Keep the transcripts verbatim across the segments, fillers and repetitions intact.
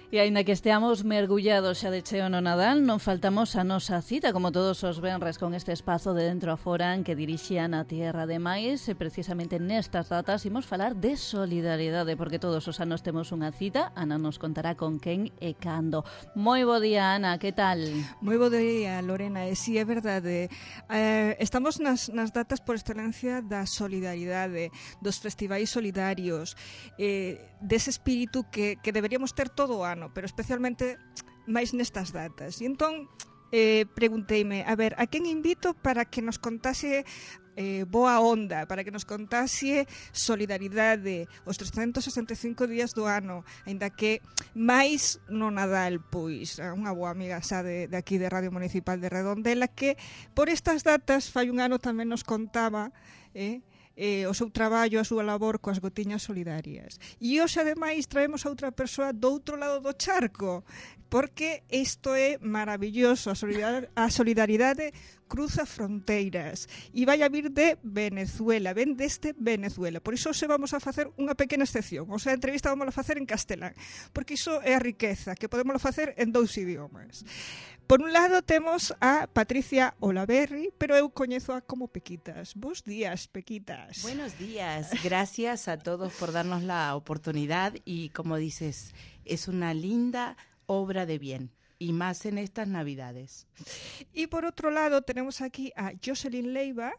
E aínda que esteamos mergullados xa de cheo no Nadal, non faltamos a nosa cita, como todos os venres, con este espazo de Dentro a Fora que dirixían a Tierra de Mais. E precisamente nestas datas imos falar de solidariedade, porque todos os anos temos unha cita. Ana nos contará con quen e cando. Moi bo día, Ana, que tal? Moi bo día, Lorena, e si é verdade. Eh, estamos nas, nas datas por excelencia da solidaridade, dos festivais solidarios, eh, dese espírito que, que deberíamos ter todo o ano, pero especialmente máis nestas datas. E entón eh, pregunteime, a ver, a quen invito para que nos contase eh, boa onda, para que nos contase solidaridade os trescentos e sesenta e cinco días do ano, aínda que máis no Nadal, pois unha boa amiga xa de, de aquí de Radio Municipal de Redondela, que por estas datas fai un ano tamén nos contaba eh, eh, o seu traballo, a súa labor coas gotiñas solidarias. E hoxe, ademais, traemos a outra persoa do outro lado do charco, porque isto é maravilloso, a solidaridade, a solidaridade cruza fronteiras e vai a vir de Venezuela, ven deste Venezuela. Por iso hoxe vamos a facer unha pequena excepción, o sea, a entrevista vamos a facer en castelán, porque iso é a riqueza, que podemos facer en dous idiomas. Por un lado temos a Patricia Olaverri, pero eu coñezo-a como Pequitas. Bos días, Pequitas. Buenos días, gracias a todos por darnos la oportunidad y como dices, es una linda obra de bien. Y más en estas Navidades. Y por otro lado tenemos aquí a Jocelyn Leiva,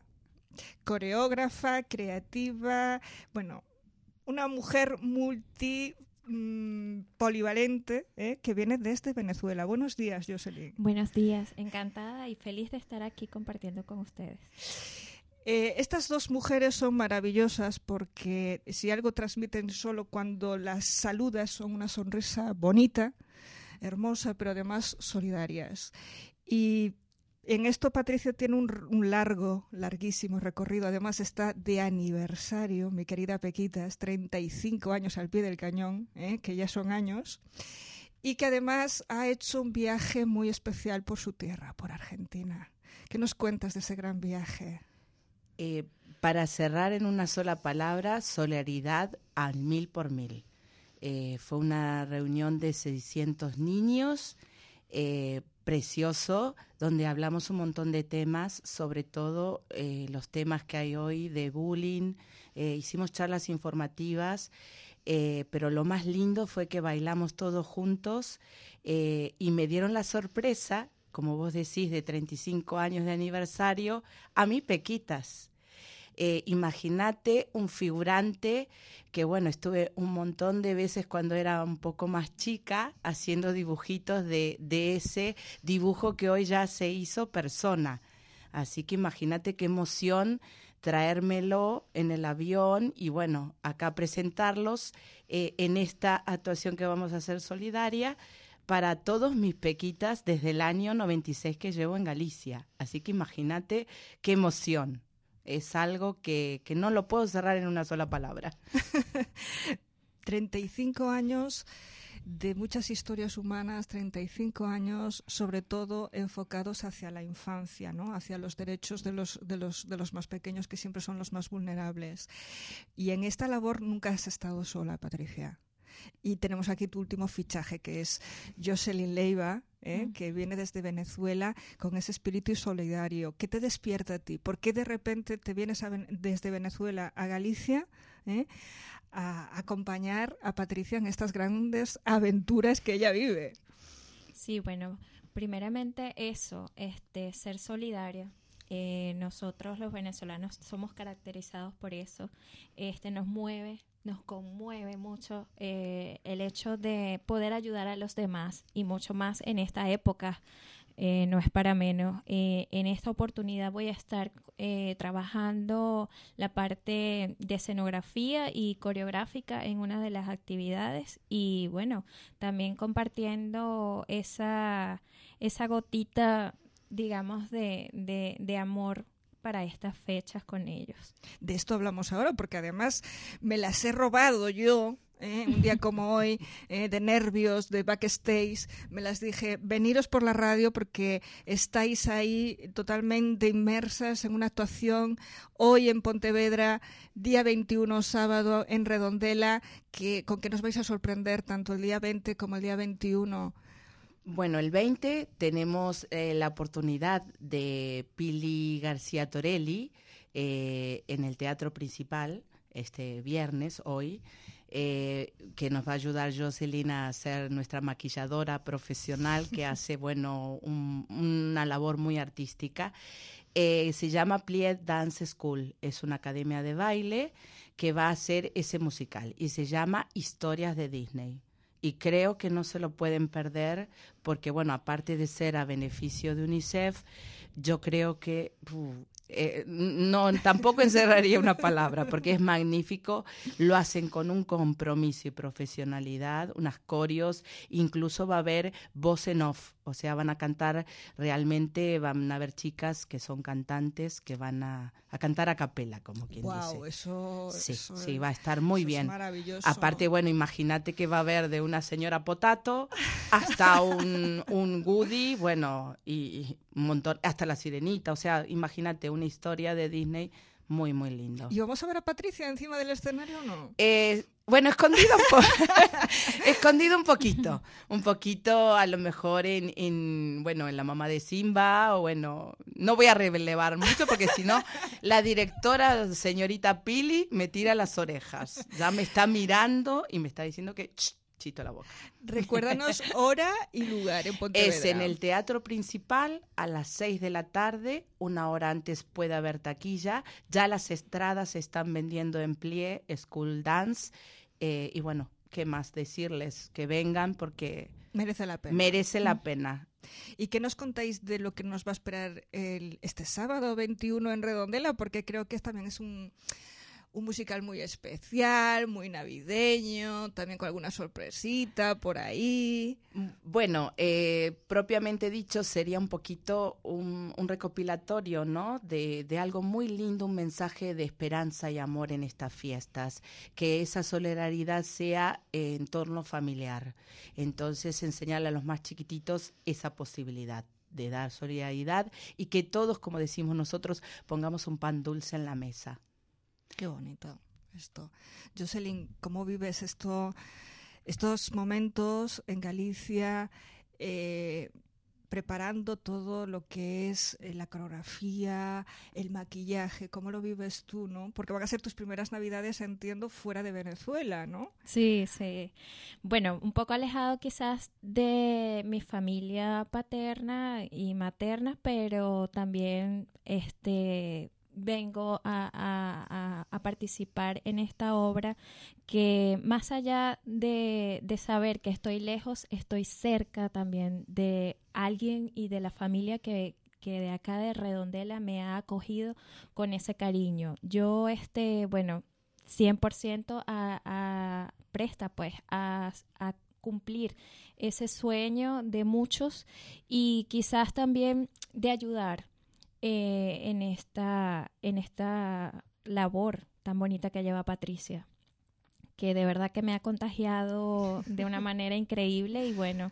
coreógrafa, creativa, bueno, una mujer multi mmm, polivalente eh, que viene desde Venezuela. Buenos días, Jocelyn. Buenos días, encantada y feliz de estar aquí compartiendo con ustedes. Eh, estas dos mujeres son maravillosas porque si algo transmiten solo cuando las saludas son una sonrisa bonita, hermosa, pero además solidarias. Y en esto Patricia tiene un, un largo, larguísimo recorrido. Además está de aniversario, mi querida Pequitas, treinta y cinco años al pie del cañón, ¿eh? Que ya son años. Y que además ha hecho un viaje muy especial por su tierra, por Argentina. ¿Qué nos cuentas de ese gran viaje? Eh, para cerrar en una sola palabra, solidaridad al mil por mil. Eh, fue una reunión de seiscientos niños, eh, precioso, donde hablamos un montón de temas, sobre todo eh, los temas que hay hoy de bullying. Eh, hicimos charlas informativas, eh, pero lo más lindo fue que bailamos todos juntos eh, y me dieron la sorpresa, como vos decís, de treinta y cinco años de aniversario, a mí Pequitas. Eh, imagínate un figurante que, bueno, estuve un montón de veces cuando era un poco más chica haciendo dibujitos de, de ese dibujo que hoy ya se hizo persona. Así que imagínate qué emoción traérmelo en el avión y, bueno, acá presentarlos eh, en esta actuación que vamos a hacer solidaria para todos mis Pequitas desde el año noventa y seis que llevo en Galicia. Así que imagínate qué emoción. Es algo que, que no lo puedo cerrar en una sola palabra. treinta y cinco años de muchas historias humanas, treinta y cinco años sobre todo enfocados hacia la infancia, ¿no? Hacia los derechos de los, de, los, de los más pequeños, que siempre son los más vulnerables. Y en esta labor nunca has estado sola, Patricia. Y tenemos aquí tu último fichaje, que es Jocelyn Leiva, ¿eh? Mm. Que viene desde Venezuela con ese espíritu solidario. ¿Qué te despierta a ti? ¿Por qué de repente te vienes a, desde Venezuela a Galicia ¿eh? a acompañar a Patricia en estas grandes aventuras que ella vive? Sí, bueno, primeramente eso, este, ser solidaria. Eh, nosotros los venezolanos somos caracterizados por eso. Este, nos mueve, nos conmueve mucho eh, el hecho de poder ayudar a los demás, y mucho más en esta época, eh, no es para menos. Eh, en esta oportunidad voy a estar eh, trabajando la parte de escenografía y coreográfica en una de las actividades, y bueno, también compartiendo esa, esa gotita, digamos, de, de, de amor para estas fechas con ellos. De esto hablamos ahora, porque además me las he robado yo ¿eh? Un día como hoy, eh, de nervios, de backstage, me las dije, veniros por la radio porque estáis ahí totalmente inmersas en una actuación hoy en Pontevedra, día veintiuno, sábado, en Redondela, que, con que nos vais a sorprender tanto el día veinte como el día veintiuno. Bueno, el veinte tenemos eh, la oportunidad de Pili García Torelli eh, en el Teatro Principal, este viernes, hoy, eh, que nos va a ayudar Jocelyn a ser nuestra maquilladora profesional, que hace, bueno, un, una labor muy artística. Eh, se llama Plié Dance School, es una academia de baile que va a hacer ese musical y se llama Historias de Disney. Y creo que no se lo pueden perder porque, bueno, aparte de ser a beneficio de UNICEF, yo creo que... Uh, Eh, no, tampoco encerraría una palabra porque es magnífico, lo hacen con un compromiso y profesionalidad, unas coreos, incluso va a haber voz en off, o sea, van a cantar realmente, van a haber chicas que son cantantes que van a, a cantar a capela, como quien wow, dice. Eso, sí, eso sí, es, va a estar muy bien. Es maravilloso. Aparte, bueno, imagínate que va a haber de una señora Potato hasta un, un Woody, bueno, y, y un montón, hasta la Sirenita, o sea, imagínate una historia de Disney muy, muy lindo. ¿Y vamos a ver a Patricia encima del escenario o no? Eh, bueno, escondido un, po escondido un poquito, un poquito a lo mejor en, en, bueno, en la mamá de Simba, o bueno, no voy a relevar mucho porque si no, la directora, señorita Pili, me tira las orejas, ya me está mirando y me está diciendo que... Ch, chito la boca. Recuérdanos hora y lugar en Pontevedra. Es en el Teatro Principal a las seis de la tarde, una hora antes puede haber taquilla, ya las estradas se están vendiendo en Plié, School Dance, eh, y bueno, ¿qué más decirles? Que vengan porque... Merece la pena. Merece la pena. ¿Y qué nos contáis de lo que nos va a esperar el, este sábado veintiuno en Redondela? Porque creo que también es un... un musical muy especial, muy navideño, también con alguna sorpresita por ahí. Bueno, eh, propiamente dicho, sería un poquito un, un recopilatorio, ¿no? De, de algo muy lindo, un mensaje de esperanza y amor en estas fiestas, que esa solidaridad sea eh, en torno familiar. Entonces, enseñarle a los más chiquititos esa posibilidad de dar solidaridad y que todos, como decimos nosotros, pongamos un pan dulce en la mesa. Qué bonito esto. Jocelyn, ¿cómo vives esto, estos momentos en Galicia, eh, preparando todo lo que es la coreografía, el maquillaje? ¿Cómo lo vives tú, no? Porque van a ser tus primeras navidades, entiendo, fuera de Venezuela, ¿no? Sí, sí. Bueno, un poco alejado quizás de mi familia paterna y materna, pero también este... vengo a, a, a participar en esta obra que más allá de, de saber que estoy lejos, estoy cerca también de alguien y de la familia que, que de acá de Redondela me ha acogido con ese cariño. Yo, este, bueno, cien por ciento a, a presta pues a, a cumplir ese sueño de muchos y quizás también de ayudar Eh, en esta en esta labor tan bonita que lleva Patricia, que de verdad que me ha contagiado de una manera increíble y bueno,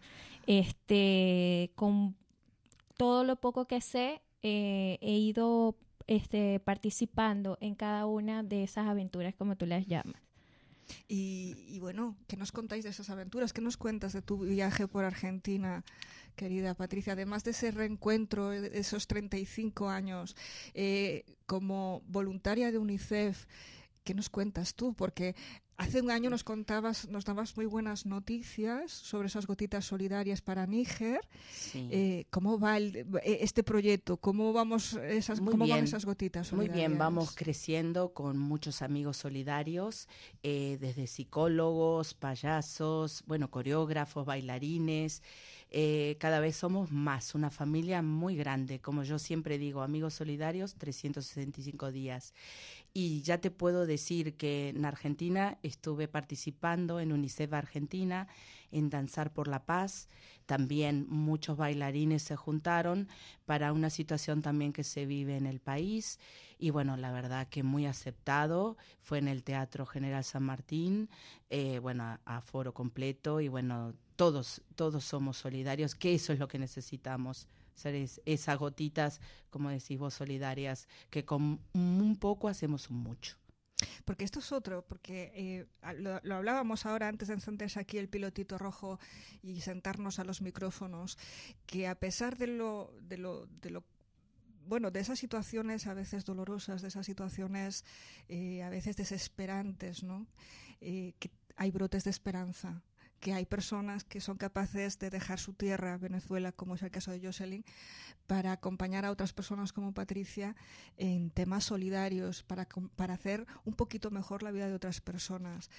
este con todo lo poco que sé eh, he ido este participando en cada una de esas aventuras como tú las llamas. Y, y bueno, ¿qué nos contáis de esas aventuras? ¿Qué nos cuentas de tu viaje por Argentina, querida Patricia? Además de ese reencuentro, de esos treinta y cinco años, eh, como voluntaria de UNICEF, ¿qué nos cuentas tú? Porque hace un año nos contabas, nos dabas muy buenas noticias sobre esas gotitas solidarias para Níger. Sí. Eh, ¿Cómo va el, este proyecto? ¿Cómo vamos esas, Muy cómo bien. van esas gotitas solidarias? Muy bien, vamos creciendo con muchos amigos solidarios, eh, desde psicólogos, payasos, bueno, coreógrafos, bailarines. Eh, cada vez somos más, una familia muy grande, como yo siempre digo, amigos solidarios, trescientos sesenta y cinco días. Y ya te puedo decir que en Argentina estuve participando en UNICEF Argentina, en Danzar por la Paz. También muchos bailarines se juntaron para una situación también que se vive en el país. Y bueno, la verdad que muy aceptado. Fue en el Teatro General San Martín, eh, bueno, a, a foro completo. Y bueno, todos, todos somos solidarios, que eso es lo que necesitamos. Ser es, esas gotitas, como decís vos, solidarias, que con un poco hacemos un mucho. Porque esto es otro, porque eh, lo, lo hablábamos ahora antes de encenderse aquí el pilotito rojo y sentarnos a los micrófonos, que a pesar de lo, de lo, de lo bueno, de esas situaciones a veces dolorosas, de esas situaciones eh, a veces desesperantes, ¿no? Eh, que hay brotes de esperanza, que hay personas que son capaces de dejar su tierra, Venezuela, como es el caso de Jocelyn, para acompañar a otras personas como Patricia en temas solidarios, para, para hacer un poquito mejor la vida de otras personas.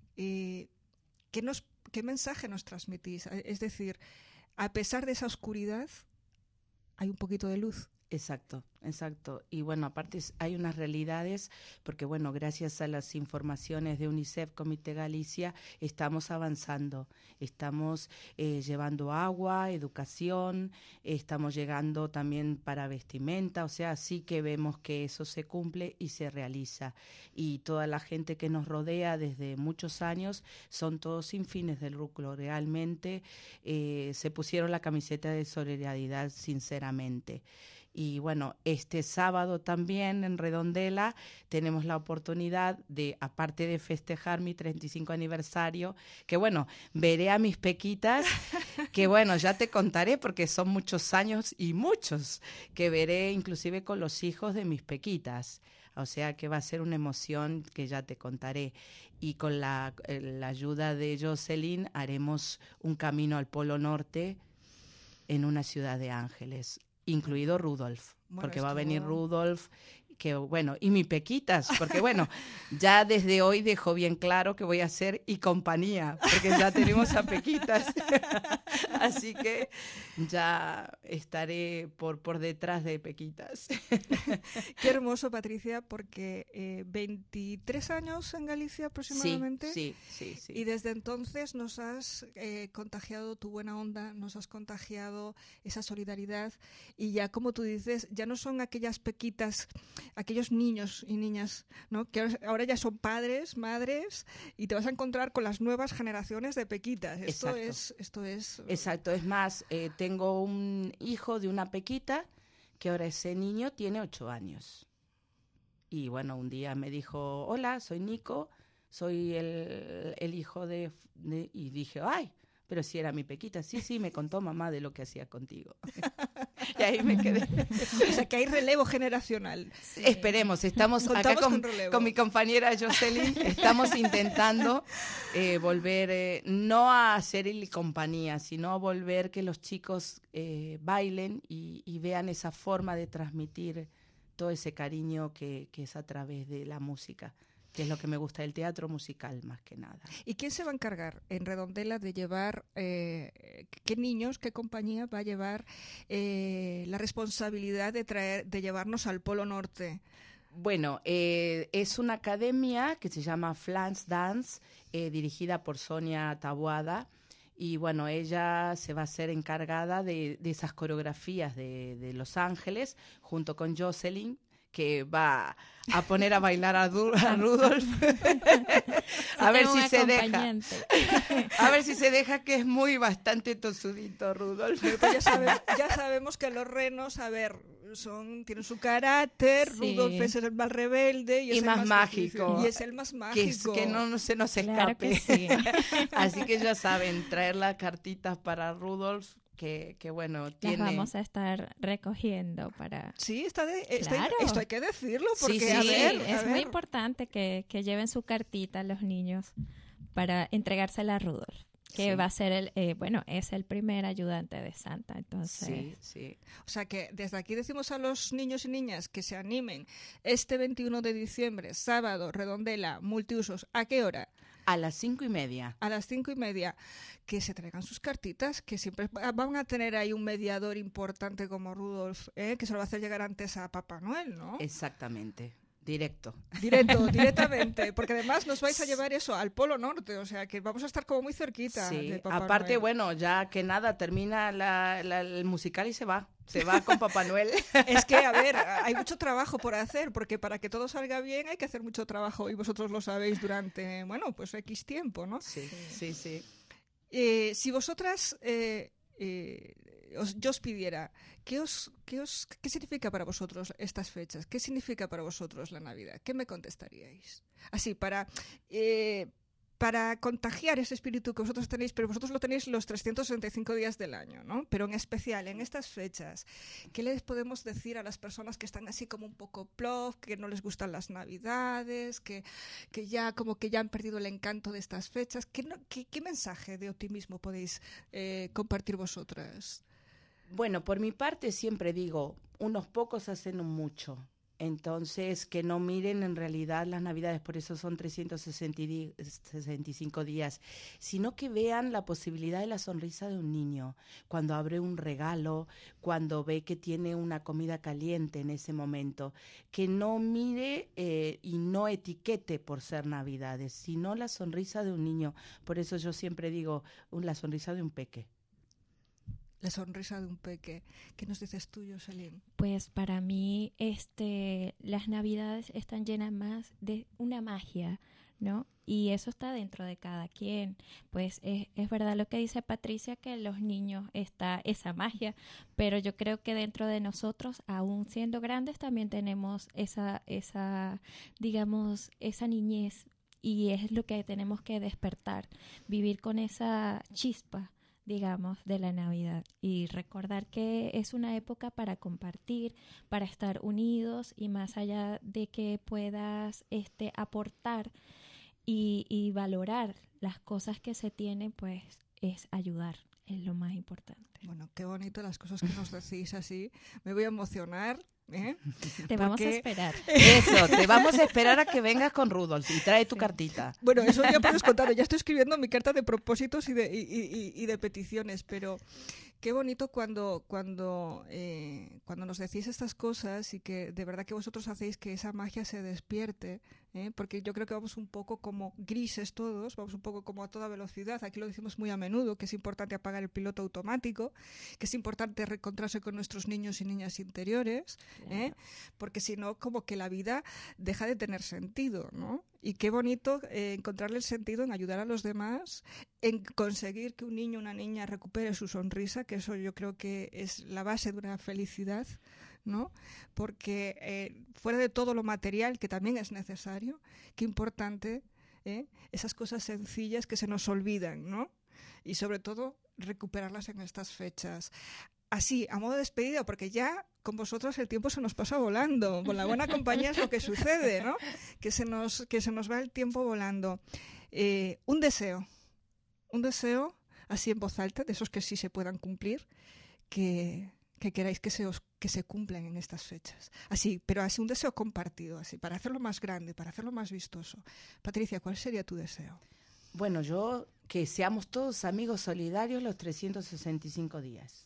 Eh, ¿qué, nos, ¿Qué mensaje nos transmitís? Es decir, a pesar de esa oscuridad, hay un poquito de luz. Exacto, exacto. Y bueno, aparte hay unas realidades, porque bueno, gracias a las informaciones de UNICEF, Comité Galicia, estamos avanzando, estamos eh, llevando agua, educación, eh, estamos llegando también para vestimenta, o sea, sí que vemos que eso se cumple y se realiza. Y toda la gente que nos rodea desde muchos años son todos sin fines de lucro, realmente eh, se pusieron la camiseta de solidaridad sinceramente. Y bueno, este sábado también en Redondela tenemos la oportunidad de, aparte de festejar mi treinta y cinco aniversario, que bueno, veré a mis pequitas, que bueno, ya te contaré porque son muchos años y muchos, que veré inclusive con los hijos de mis pequitas. O sea que va a ser una emoción que ya te contaré. Y con la, la ayuda de Jocelyn haremos un camino al Polo Norte en una ciudad de ángeles, incluido Rudolf, bueno, porque esto... va a venir Rudolf, que bueno, y mi Pequitas, porque bueno, ya desde hoy dejo bien claro que voy a ser y compañía, porque ya tenemos a Pequitas, así que ya estaré por, por detrás de Pequitas. Qué hermoso, Patricia, porque eh, veintitrés años en Galicia aproximadamente, sí, sí, sí, sí. Y desde entonces nos has eh, contagiado tu buena onda, nos has contagiado esa solidaridad, y ya como tú dices, ya no son aquellas Pequitas, aquellos niños y niñas, ¿no? Que ahora ya son padres, madres, y te vas a encontrar con las nuevas generaciones de Pequitas. Esto Exacto. es, esto es. Exacto, es más, eh, tengo un hijo de una Pequita que ahora ese niño tiene ocho años. Y bueno, un día me dijo, hola, soy Nico, soy el, el hijo de, de... Y dije, ay, pero si era mi Pequita. Sí, sí, me contó mamá de lo que hacía contigo. Y ahí me quedé. O sea, que hay relevo generacional. Sí. Esperemos, estamos Contamos acá con, con, con mi compañera Jocelyn, estamos intentando eh, volver, eh, no a hacer el compañía, sino a volver que los chicos eh, bailen y, y vean esa forma de transmitir todo ese cariño que, que es a través de la música, que es lo que me gusta del teatro musical más que nada. ¿Y quién se va a encargar en Redondela de llevar, eh, qué niños, qué compañía va a llevar eh, la responsabilidad de traer, de llevarnos al Polo Norte? Bueno, eh, es una academia que se llama Flans Dance, eh, dirigida por Sonia Taboada, y bueno, ella se va a ser encargada de, de esas coreografías de, de Los Ángeles, junto con Jocelyn, que va a poner a bailar a, Du- a Rudolf. A ver si se deja. A ver si se deja, que es muy bastante tosudito Rudolf. Pues ya, sabe, ya sabemos que los renos, a ver, son tienen su carácter, sí. Rudolf es el más rebelde y, y es más, el más mágico. Difícil, y es el más mágico. Que, es, que no, no se nos escape. Claro que sí. Así que ya saben, traer las cartitas para Rudolf. Que, que bueno, tiene... Las vamos a estar recogiendo para... Sí, está de, está, claro. esto hay que decirlo, porque sí, sí, a ver, sí, a es ver. muy importante que, que lleven su cartita a los niños para entregársela a Rudolf, que sí. va a ser el, eh, bueno, es el primer ayudante de Santa, entonces... Sí, sí. O sea que desde aquí decimos a los niños y niñas que se animen este veintiuno de diciembre, sábado, Redondela, multiusos, ¿a qué hora? A las cinco y media. A las cinco y media. Que se traigan sus cartitas, que siempre van a tener ahí un mediador importante como Rudolf, ¿eh? Que se lo va a hacer llegar antes a Papá Noel, ¿no? Exactamente. Directo. Directo, directamente, porque además nos vais a llevar eso al Polo Norte, o sea que vamos a estar como muy cerquita. Sí, de Papá aparte, Noel. bueno, ya que nada, termina la, la, el musical y se va, se va con Papá Noel. Es que, a ver, hay mucho trabajo por hacer, porque para que todo salga bien hay que hacer mucho trabajo, y vosotros lo sabéis durante, bueno, pues X tiempo, ¿no? Sí, sí, sí. Eh, si vosotras, eh, eh, os, yo os pidiera, ¿qué, os, qué, os, ¿qué significa para vosotros estas fechas? ¿Qué significa para vosotros la Navidad? ¿Qué me contestaríais? Así, para, eh, para contagiar ese espíritu que vosotros tenéis, pero vosotros lo tenéis los trescientos sesenta y cinco días del año, ¿no? Pero en especial, en estas fechas, ¿qué les podemos decir a las personas que están así como un poco plof, que no les gustan las Navidades, que, que ya como que ya han perdido el encanto de estas fechas? ¿Qué, no, qué, qué mensaje de optimismo podéis eh, compartir vosotras? Bueno, por mi parte siempre digo, unos pocos hacen un mucho. Entonces, que no miren en realidad las Navidades, por eso son trescientos sesenta y cinco días, sino que vean la posibilidad de la sonrisa de un niño, cuando abre un regalo, cuando ve que tiene una comida caliente en ese momento, que no mire eh, y no etiquete por ser Navidades, sino la sonrisa de un niño. Por eso yo siempre digo, la sonrisa de un peque. La sonrisa de un peque. ¿Qué nos dices tú, Jocelyn? Pues para mí este, las Navidades están llenas más de una magia, ¿no? Y eso está dentro de cada quien. Pues es, es verdad lo que dice Patricia, que en los niños está esa magia, pero yo creo que dentro de nosotros, aún siendo grandes, también tenemos esa, esa, digamos, esa niñez, y es lo que tenemos que despertar, vivir con esa chispa, digamos, de la Navidad, y recordar que es una época para compartir, para estar unidos, y más allá de que puedas este aportar y, y valorar las cosas que se tienen, pues es ayudar, es lo más importante. Bueno, qué bonito las cosas que nos decís así. Me voy a emocionar. ¿Eh? Te vamos Porque... a esperar. Eso, te vamos a esperar a que vengas con Rudolf y trae tu sí. cartita. Bueno, eso ya puedes contar. Ya estoy escribiendo mi carta de propósitos y de, y, y, y de peticiones, pero qué bonito cuando, cuando, eh, cuando nos decís estas cosas, y que de verdad que vosotros hacéis que esa magia se despierte, ¿eh? Porque yo creo que vamos un poco como grises todos, vamos un poco como a toda velocidad. Aquí lo decimos muy a menudo, que es importante apagar el piloto automático, que es importante reencontrarse con nuestros niños y niñas interiores, ¿eh? Porque si no, como que la vida deja de tener sentido, ¿no? Y qué bonito eh, encontrarle el sentido en ayudar a los demás, en conseguir que un niño o una niña recupere su sonrisa, que eso yo creo que es la base de una felicidad, ¿no? Porque eh, fuera de todo lo material, que también es necesario, qué importante, ¿eh? Esas cosas sencillas que se nos olvidan, ¿no? Y sobre todo recuperarlas en estas fechas. Así, a modo de despedida, porque ya con vosotros el tiempo se nos pasa volando. Con la buena compañía es lo que sucede, ¿no? Que se nos, que se nos va el tiempo volando. Eh, un deseo, un deseo, así en voz alta, de esos que sí se puedan cumplir, que, que queráis que se, os, que se cumplan en estas fechas. Así, pero así un deseo compartido, así, para hacerlo más grande, para hacerlo más vistoso. Patricia, ¿cuál sería tu deseo? Bueno, yo, que seamos todos amigos solidarios los trescientos sesenta y cinco días.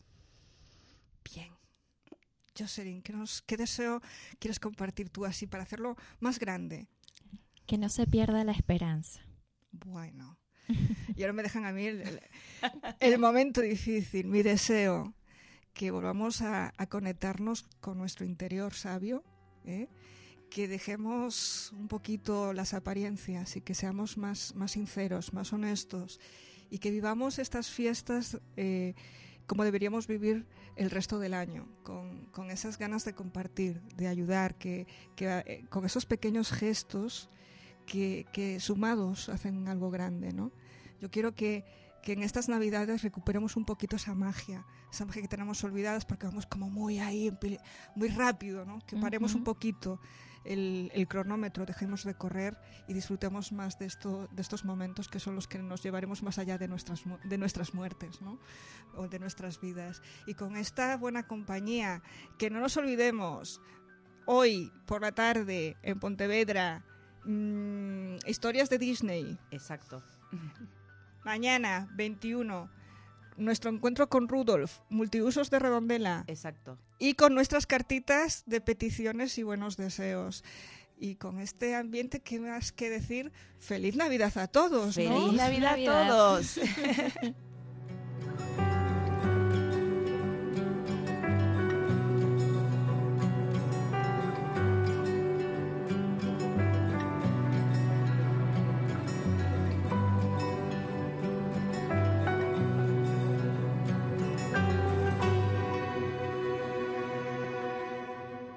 Bien. Jocelyn, ¿qué, nos, ¿qué deseo quieres compartir tú así para hacerlo más grande? Que no se pierda la esperanza. Bueno. Y ahora me dejan a mí el, el, el momento difícil. Mi deseo, que volvamos a, a conectarnos con nuestro interior sabio, ¿eh? Que dejemos un poquito las apariencias y que seamos más, más sinceros, más honestos, y que vivamos estas fiestas eh, como deberíamos vivir el resto del año, con, con esas ganas de compartir, de ayudar, que, que eh, con esos pequeños gestos que, que sumados hacen algo grande, ¿no? Yo quiero que, que en estas Navidades recuperemos un poquito esa magia, esa magia que tenemos olvidadas porque vamos como muy ahí, muy rápido, ¿no? Que paremos uh-huh. un poquito el, el cronómetro, dejemos de correr y disfrutemos más de, esto, de estos momentos que son los que nos llevaremos más allá de nuestras, de nuestras muertes, ¿no? O de nuestras vidas. Y con esta buena compañía, que no nos olvidemos, hoy por la tarde en Pontevedra, mmm, historias de Disney. Exacto. Mañana, veintiuno, nuestro encuentro con Rudolf, multiusos de Redondela. Exacto. Y con nuestras cartitas de peticiones y buenos deseos. Y con este ambiente, ¿qué más que decir? ¡Feliz Navidad a todos! ¡Feliz ¿no? Navidad a Navidad. todos!